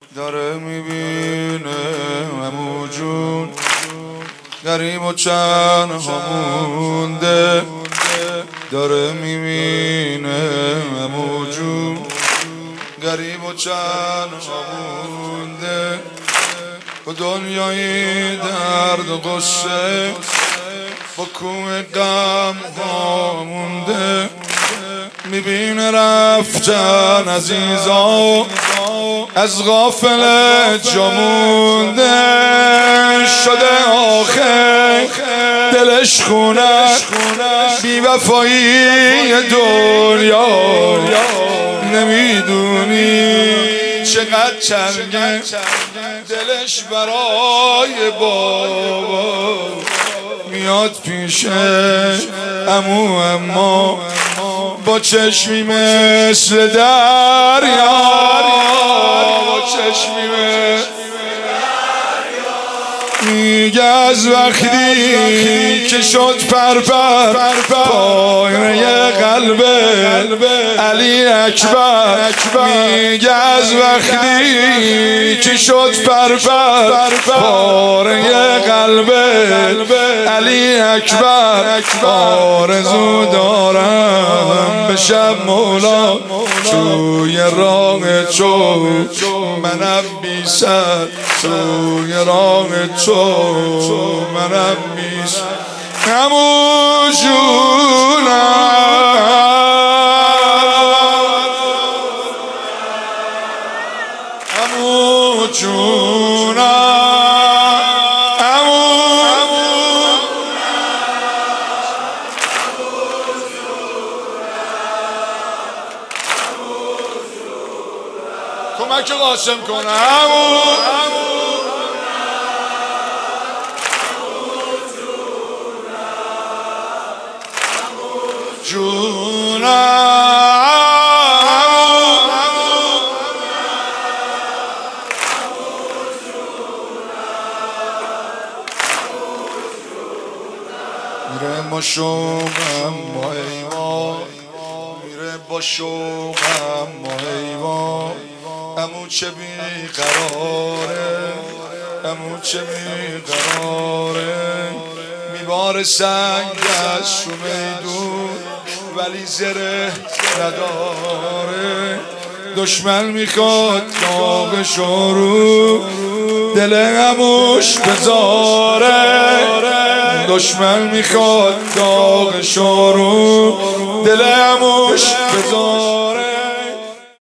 داره میبینه عمو جون غریب و تنها مونده. داره میبینه عمو جون غریب و تنها مونده. با دنیای درد و غصه با کوه غم مونده. میبینه رفتن عزیزا از غافل جا مونده. شده آخر دلش خونه بی وفایی دنیا. نمیدونی چقدر چنگه دلش برای بابا. میاد پیشه عمو اما با چشمی مثل دریا. با چشمی مثل میگه از وقتی که شد پرپر پایه قلب علی اکبر. میگه از وقتی که شد پرپر پایه قلب علی اکبر. آرزو دارم بشم مولا توی راه تو منم بی سر. توی راه تو منم بی سر. عمو جونم عمو جونم کمک قاسم کنم. میره با شوقم ما ایوان، میره با شوقم ما ایوان. عمو چه بیقراره، عمو چه بیقراره. میباره سنگ از شو میدون ولی زره نداره. دشمن میخواد داغشو رو دل عموش بذاره. دشمن میخواد داغشو رو دل عموش بذاره.